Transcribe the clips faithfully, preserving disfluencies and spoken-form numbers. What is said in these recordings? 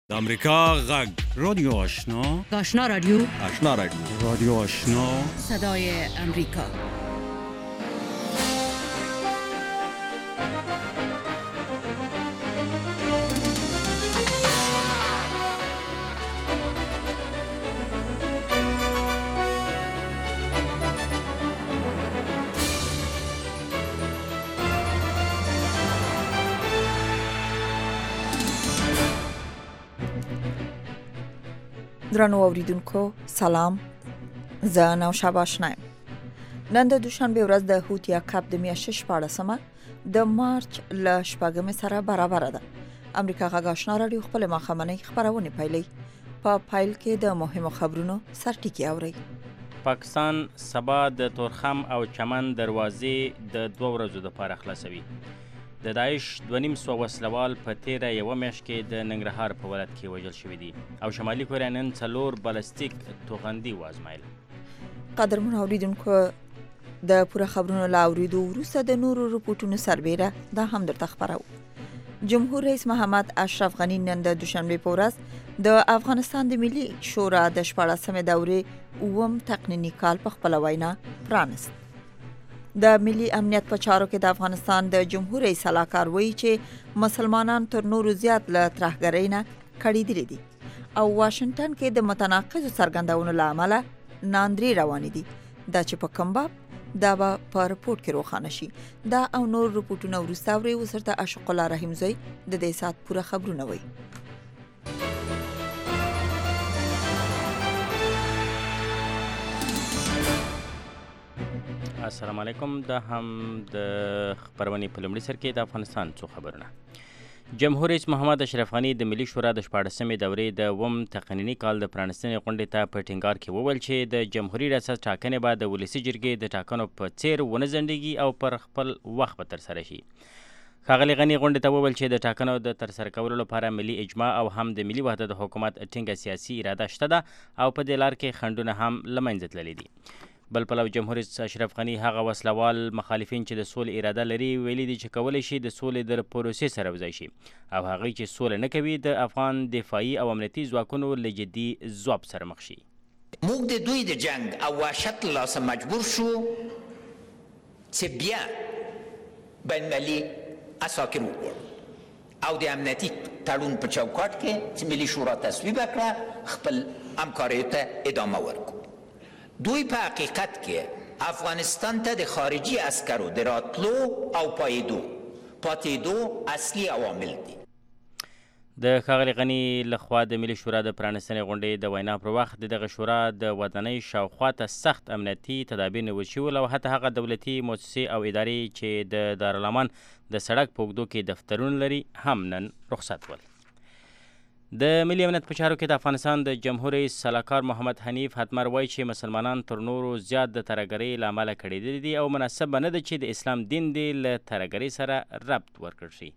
د امریکا غږ رادیو آشنا آشنا رادیو آشنا رادیو رادیو آشنا صدای امریکا. درنو اوریدونکو سلام، زه نوشابه آشنا یم. نن د دوشنبه ورځ د هوتیا کپ د میاشتې شپاړسمه د مارچ ل شپږمې سره برابر ده. امریکا غږ آشنا رادیو خپل ماښامنۍ خبرونه پیلي. په پایل کې د مهمو خبرونو سرټکی اوري. پاکستان سبا د تورخم او چمن دروازې د دوه ورځو لپاره خلاصوي. د داعش دوه نیم سوه وسلوال په تیره یوه میاشت کې د ننګرهار په ولایت کې وژل شوي دي او شمالي کوریا نن څلور بالستیک توغندي وازمایل. قدرمن اوریدونکو د پوره خبرونو لا اوریدو وروسته د نورو رپورټونو سربیره دا هم درته خبرو. جمهور رئیس محمد اشرف غنی نن د دوشنبه په ورځ د افغانستان د ملي شورا د شپاړسمې دورې اووم تقنیني کال په خپل وینا پرانست. د ملي امنیت په چارو کې د افغانستان د جمهور رئیس سلاکار وایي چې مسلمانان تر نورو زیات له ترهګرۍ نه کړېدلي دي او واشنگټن کې د متناقضو څرګندونو له امله ناندري روانې دي. دا چې په کوم باب دا به په رپورټ کې روښانه شي. دا او نور رپورټونه وروسته اورئ. اوس ورته عاشق الله رحیم زوی د دې ساعت پوره خبرونه وایي. السلام علیکم. دا هم د خبرونې په لومړي سر کې د افغانستان څو خبرونه. جمهور رئیس محمد اشرف غنی د ملي شورا د شپاړسمې دورې د اووم تقنیني کال د پرانستنې غونډې ته په ټینګار کې وویل چې د جمهوري ریاست ټاکنې به د ولسي جرګې د ټاکنو په څیر ونه ځنډېږي او پر خپل وخت به ترسره شي. ښاغلي غني غونډې ته وویل چې د ټاکنو د ترسره کولو لپاره ملي اجماع او هم د ملي وحدت حکومت ټینګه سیاسي اراده شته ده او په دې لار کې خنډونه هم له منځه تللي دي. بل پلو جمهور رئیس اشرف غني هغه وسلوال مخالفین چې د سولې اراده لري ویلي دي چې کولی شي د سولې د پروسې سره یوځای شي او هغوی چې سوله نه کوي د افغان دفاعي او امنیتي ځواکونو له جدي ځواب سره مخ شي. موږ د دوی د جنگ او وحشت له لاسه مجبور شو چې بیا بین المللي اساکر وغواړو او د امنیتي تړون په چوکاټ کې چې ملي شورا تصویب کړه خپل همکاریو ته ادامه ورکړو. دوی په حقیقت کې افغانستان ته د خارجي عسکرو د راتلو او پایدو پاتېدو اصلي عوامل دي. د ښاغلي غني لخوا د ملي شورا د پرانستنې غونډې د وینا پر وخت د دغه شورا د ودانۍ شاوخوا ته سخت امنیتي تدابیر نیول شوي او حتی هغه دولتي مؤسسې او ادارې چې د دارالامان د سړک په اوږدو کې دفترونه لري هم نن رخصت ول. د ملي امنیت په چارو کې د افغانستان د جمهور رئیس سلاکار محمد حنیف حتمر وایي چې مسلمانان تر نورو زیات د ترهګرۍ له امله کړېدلي دي او مناسب به نه ده چې د اسلام دین دې له ترهګرۍ سره ربط ورکړل شي.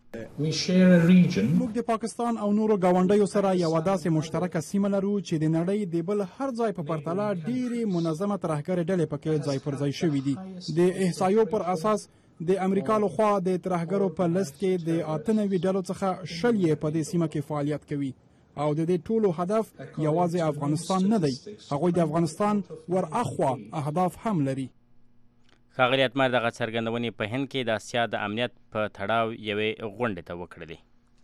موږ د پاکستان او نورو ګاونډیو سره یوه داسې مشترکه سیمه لرو چې د نړۍ د بل هر ځای په پرتله ډېرې منظمه ترهګرې ډلې پکې ځای پر ځای شوي دي. د احصایو پر اساس د امریکا لخوا د ترهګرو په لست کې د اته نوي ډلو څخه شل یې په دې سیمه کې فعالیت کوي او د دې ټولو هدف یوازې افغانستان نه دی، هغوی د افغانستان ور اخوا اهداف هم لري. ښاغلي حتمر دغه څرګندونې په هند کې د اسیا د امنیت په تړاو یوې غونډې ته وکړلې.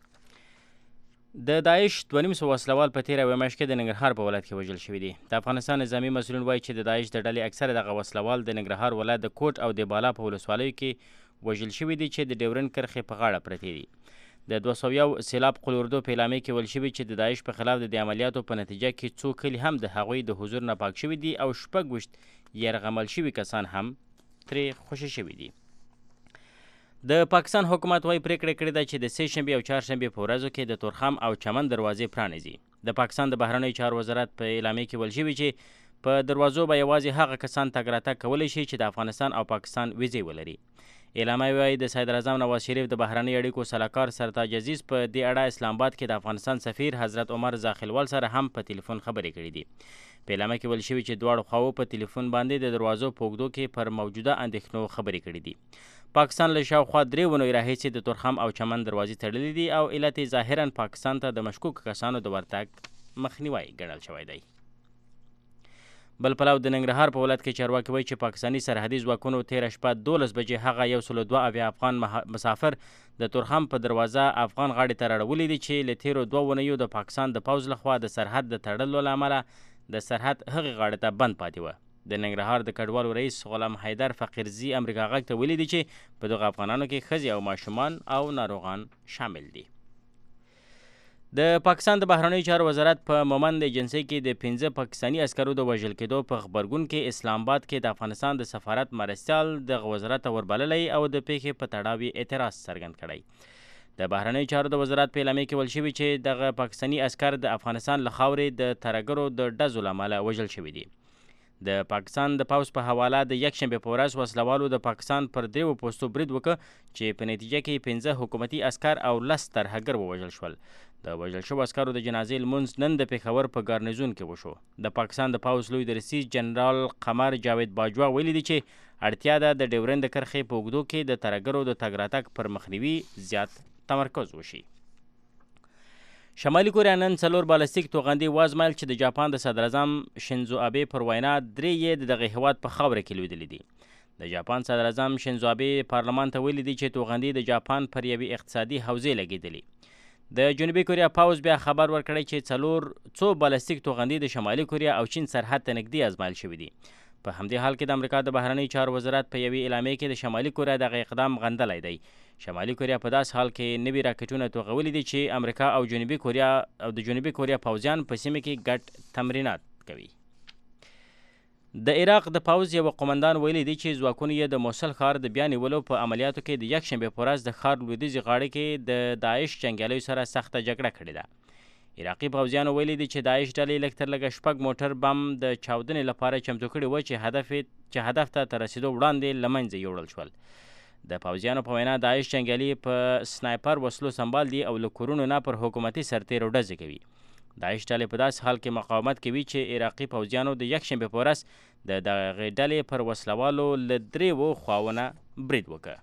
د داعش دوه نیم سوه وسلوال په تیره یوه میاشت کې د ننګرهار په ولایت کې وژل شوي دي. د افغانستان نظامي مسؤلین وایي چې د داعش د ډلې اکثره دغه وسلوال د ننګرهار ولایت د کوټ او د بالا په ولسوالیو کې وژل شوي دي چې د ډیورنډ کرښې په غاړه پرتې دي. د دوه سوه یو سیلاب قلوردو په اعلامیه کې ویل شوي چې د داعش په خلاف د دې عملیاتو په نتیجه کې څو کلي هم د هغوی د حضور نه پاک شوي دي او شپږ ویشت یرغمل شوي کسان هم ترې خوشي شوي دي. د پاکستان حکومت وايي پریکړه کړې ده چې د سه شنبې او چهارشنبې په ورځو کې د تورخم او چمن دروازې پرانیزي. د پاکستان د بهرنیو چارو وزارت په اعلامیه کې ویل شوي چې په دروازو به یوازې هغه کسان تګ راتګ کولی شي چې د افغانستان او پاکستان ویزې ولري. اعلامیه وايي د صدراعظم نواز شریف د بهرنیو اړیکو سلاکار سرتاج عزیز په دې اړه اسلام آباد کې د افغانستان سفیر حضرت عمر زاخیلوال سره هم په ټلیفون خبرې کړې دي. په اعلامیه کې ویل شوي چې دواړو خواوو په ټلیفون باندې د دروازو په اوږدو کې پر موجوده اندېښنو خبرې کړې دي. پاکستان له شاوخوا درې ونو راهیسې د تورخم او چمن دروازې تړلې دي او علت یې ظاهرا پاکستان ته د مشکوکو کسانو د ورتګ مخنیوی ګڼل شوی دی. بل پلو د ننګرهار په ولایت کې چارواکي وایي چې پاکستاني سرحدي ځواکونو تېره شپه دولس بجې هغه یو سل دوه اویا افغان مسافر د تورخم په دروازه افغان غاړې ته راړولي دي چې له تېرو دوه اونیو د پاکستان د پوځ لخوا د سرحد د تړلو له امله د سرحد هغې غاړې ته بند پاتې وه. د ننګرهار د کډوالو رئیس غلام حیدر فقیرزي امریکا غږ ته ویلي دي چې په دغه افغانانو کې ښځې او ماشومان او ناروغان شامل دي. د پاکستان د بهرنیو چارو وزارت په مومند ایجنسۍ کې د پنځه پاکستاني عسکرو د وژل کېدو په خبرګون کې اسلام آباد کې د افغانستان د سفارت مرستیال دغه وزارت ته وربللی او د پیښې په تړاو اعتراض څرګند کړی. د بهرنیو چارو د وزارت په اعلامیه کې ویل شوي چې دغه پاکستاني عسکر د افغانستان له خاورې د ترهګرو د ډزو له امله وژل شوي دي. د پاکستان د پوځ په حواله د یکشنبې په ورځ وسلوالو د پاکستان پر دریو پوستو برید وکړ چې په نتیجه کې پنځه حکومتي عسکر او لس ترهګر ووژل شول. د وژل شوو عسکرو د جنازې لمونځ نن د پېښور په ګارنیزون کې وشو. د پاکستان د پوځ لوی درسي جنرال قمر جاوید باجوا ویلي دي چې اړتیا ده د ډیورند د کرښې په اوږدو کې د ترهګرو د تګ راتګ پر مخنیوي زیات تمرکز وشي. شمالي کوریا نن څلور بالستیک توغندي وازمایل چې د جاپان د صدراعظم شینزو آبې پر وینا درې یې د دغه هیواد په خاوره کې لوېدلي دي. د جاپان صدراعظم شینزو آبې پارلمان ته ویلي دي چې توغندي د جاپان پر یوې اقتصادي حوزې لګېدلي. د جنوبي کوریا پوځ بیا خبر ورکړی چې څلور څو بالستیک توغندي د شمالي کوریا او چین سرحد ته نږدې ازمایل شوي دي. په همدې حال کې د امریکا د بهرنیو چارو وزارت په یوې اعلامیه کې د شمالي کوریا دغه اقدام غندلی دی. شمالي کوریا په داس حال کې نوي راکټونه توغولي دي چې امریکا او جنوبي کوریا او د جنوبي کوریا پوځیان په سیمه کې ګډ تمرینات کوي. د عراق د پوځ یو قومندان ویلي دی چې ځواکونه یې د موصل ښار د بیا نیولو په عملیاتو کې د یکشنبې په ورځ د ښار لویدیځې غاړې کې د داعش جنګیالیو سره سخته جګړه کړې ده. عراقي پوځیانو ویلي دي چې داعش ډلې لږ تر لږه شپږ موټر بم د چاودنې لپاره چمتو کړي وه چې هدف چې هدف ته تر رسېدو وړاندې له منځه یوړل شول. د پوځیانو په وینا داعش جنګیالي په سنایپر وسلو سنبال دي او له کورونو نه پر حکومتي سرتېرو ډزې کوي. داعش ډلې په داسې حال کې مقاومت کوي چې عراقي پوځیانو د یکشنبې په ورځ د دغې ډلې پر وسلوالو له دریو خواونه برید وکړ.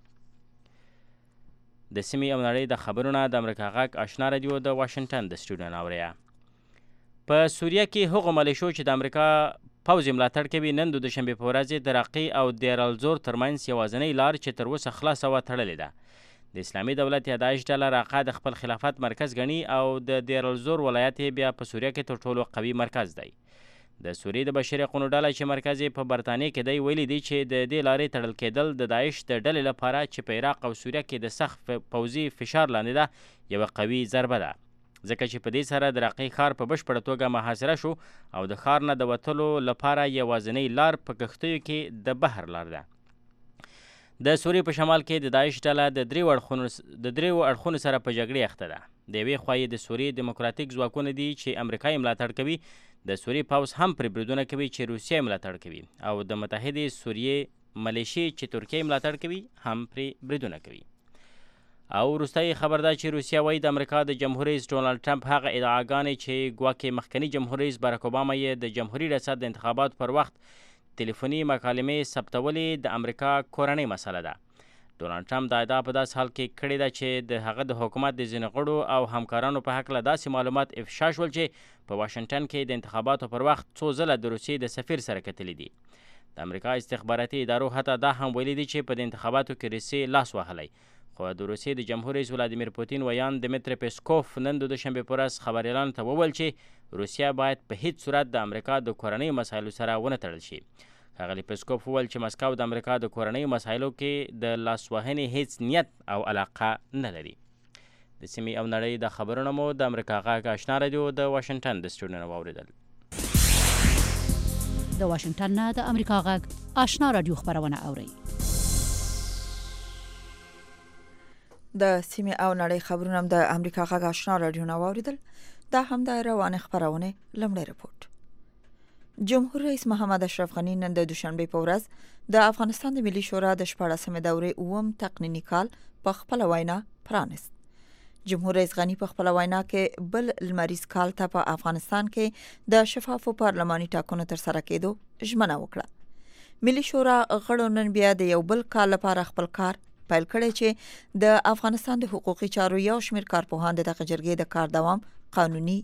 د سیمې او نړۍ د خبرونه د امریکا غږ آشنا رادیو د واشنګټن د سټوډیو نه اورئ. په سوریه کې هغو ملیشو چې د امریکا پوځ یې ملاتړ کوي نن د دوشنبې په ورځ د راقي او دیر الزور ترمنځ یوازینۍ لار چې تر اوسه خلاصه وه تړلې ده. د اسلامي دولت یا داعش ډله راقه د خپل خلافت مرکز ګڼي او د دیر الزور ولایت یې بیا په سوریه کې تر ټولو قوي مرکز دی. د سوریې د بشري حقونو ډله چې مرکز یې په برطانیې کې دی ویلي دی چې د دې لارې تړل کېدل د داعش د ډلې لپاره چې په عراق او سوریه کې د سخت پوځي فشار لاندې ده یوه قوي ضربه ده، ځکه چې په دې سره د راقي ښار په بشپړه توګه محاصره شو او د ښار نه د وتلو لپاره یوازینۍ لار په کښتیو کې د بحر لار ده. د سوریې په شمال کې د داعش ډله د دریو اړخونو د دریو اړخونو سره په جګړې اخته ده. د یوې خوا یې د سوریې دیموکراتیک ځواکونه دي چې امریکا یې ملاتړ کوي، د سوریې پوځ هم پرې بریدونه کوي چې روسیه یې ملاتړ کوي، او د متحدې سوریې ملیشې چې ترکیه یې ملاتړ کوي هم پرې بریدونه کوي. او وروستی خبر ده چې روسیه وایي د امریکا د جمهور رئیس ډونالډ ټرمپ هغه ادعاګانې چې ګواکې مخکني جمهور رئیس باراک اوباما یې د جمهوري ریاست د انتخاباتو پر وخت تلیفوني مکالمې ثبتولې د امریکا کورنۍ مسله ده. ډونالډ ټرمپ دا ادعا په داسې حال کې کړې ده چې د هغه د حکومت د ځینې غړو او همکارانو په هکله داسې معلومات افشا شول چې په واشنګټن کې د انتخاباتو پر وخت څو ځله د روسیې د سفیر سره کتلي دي. د امریکا استخباراتي ادارو حتی دا هم ویلي دي چې په د انتخاباتو کې روسیې لاس وهلی، خو د روسیې د جمهور رئیس ولادیمیر پوتین ویان دمیتری پیسکوف نن د دوشنبې په ورځ خبریالانو ته وویل چې روسیه باید په هیڅ صورت د امریکا د کورنیو مسایلو سره ونه تړل شي. ښاغلي پیسکوف وویل چې مسکو د امریکا د کورنیو مسایلو کې د لاسوهنې هیڅ نیت او علاقه نه لري. د سیمې او نړۍ د خبرونه مو د امریکا غږ آشنا رادیو د واشنګټن د سټوډیو نه واورېدل. د واشنګټن نه د امریکا غږ آشنا رادیو خبرونه اورئ. د سیمې او نړۍ خبرونه د امریکا غږ آشنا رادیو نه واورېدل. دا هم د روانې خبرونه لمړی رپورټ. جمهور رئیس محمد اشرف غنی نن د دوشنبې په ورځ د افغانستان د ملي شورا د شپاړسمې دورې اووم تقنیني کال په خپله وینا پرانست. جمهور رئیس غنی په خپله وینا کې بل لمریز کال ته په افغانستان کې د شفافو پارلماني ټاکنو تر سره کېدو ژمنه وکړه. ملي شورا غړو نن بیا د یو بل کال لپاره خپل کار پیل کړی چې د افغانستان د حقوقي چارو یو شمېر کارپوهان د دغه جرګې د کار دوام قانوني